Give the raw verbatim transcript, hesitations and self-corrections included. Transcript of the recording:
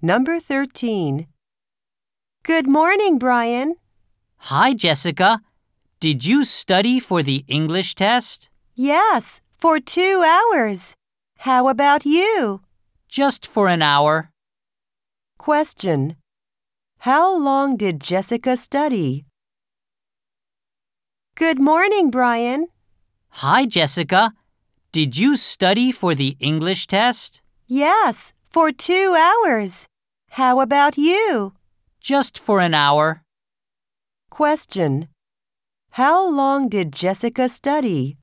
Number thirteen. Good morning, Brian. Hi, Jessica. Did you study for the English test? Yes, for two hours. How about you? Just for an hour. Question. How long did Jessica study? Good morning, Brian. Hi, Jessica. Did you study for the English test? Yes, for two hours. How about you? Just for an hour. Question. How long did Jessica study?